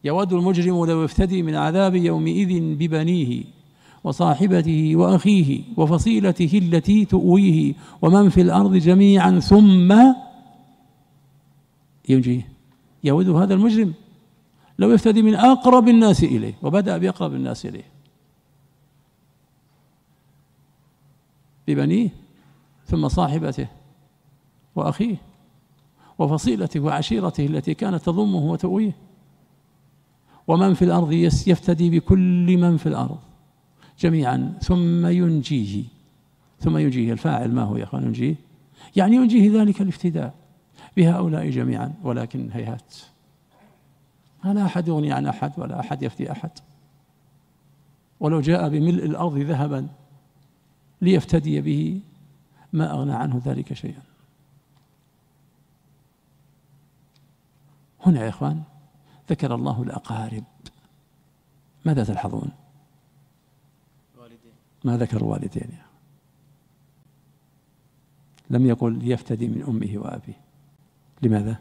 يود المجرم لو يفتدي من عذاب يومئذ ببنيه وصاحبته وأخيه وفصيلته التي تؤويه ومن في الأرض جميعا ثم ينجيه. يود هذا المجرم لو يفتدي من أقرب الناس إليه، وبدأ بأقرب الناس إليه، ببنيه ثم صاحبته وأخيه وفصيلته وعشيرته التي كانت تضمه وتؤويه، ومن في الأرض يفتدي بكل من في الأرض جميعا ثم ينجيه. ثم ينجيه الفاعل ما هو يا أخوان؟ ينجيه يعني ينجيه ذلك الافتداء بهؤلاء جميعا، ولكن هيهات، لا أحد يغني عن أحد ولا أحد يفتي أحد. ولو جاء بملء الأرض ذهبا ليفتدي به ما أغنى عنه ذلك شيئا. هنا يا إخوان ذكر الله الأقارب، ماذا تلحظون؟ ما ذكر الوالدين، لم يقل يفتدي من أمه وأبيه. لماذا؟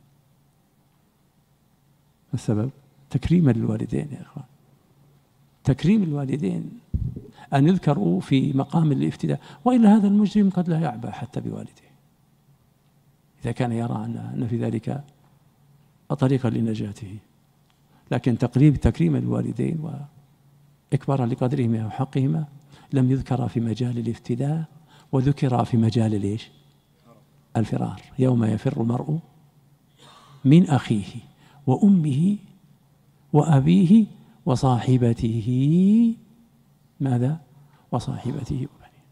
السبب تكريما للوالدين يا إخوان، تكريم الوالدين أن يذكروا في مقام الافتداء، وإلا هذا المجرم قد لا يعبأ حتى بوالده إذا كان يرى أن في ذلك طريقا لنجاته. لكن تكريم الوالدين وإكبارا لقدرهما وحقهما لم يذكر في مجال الافتداء، وذكر في مجال ليش؟ الفرار. يوم يفر المرء من أخيه وأمه وأبيه وصاحبته، ماذا؟ وصاحبته وبنيه.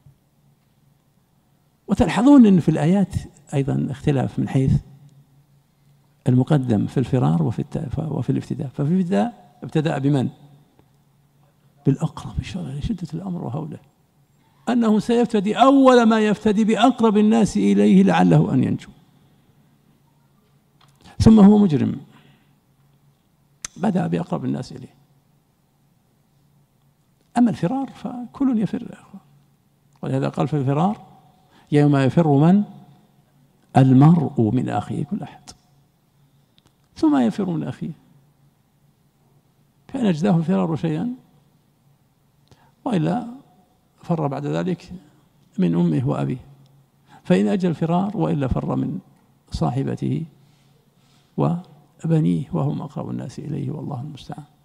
وتلحظون أن في الآيات أيضا اختلاف من حيث المقدم في الفرار وفي الافتداء. ففي الافتداء ابتدأ بمن؟ بالأقرب، إشارة لشدة الأمر وهوله، أنه سيفتدي أول ما يفتدي بأقرب الناس إليه لعله أن ينجو. ثم هو مجرم بدأ بأقرب الناس إليه. أما الفرار فكل يفر يا أخوان، ولهذا قال في الفرار يوم يفر من؟ المرء من أخيه، كل أحد، ثم يفر من أخيه، فإن أجزاه الفرار شيئا وإلا فر بعد ذلك من أمه وأبيه، فإن أجى الفرار وإلا فر من صاحبته وبنيه وهم أقرب الناس إليه، والله المستعان.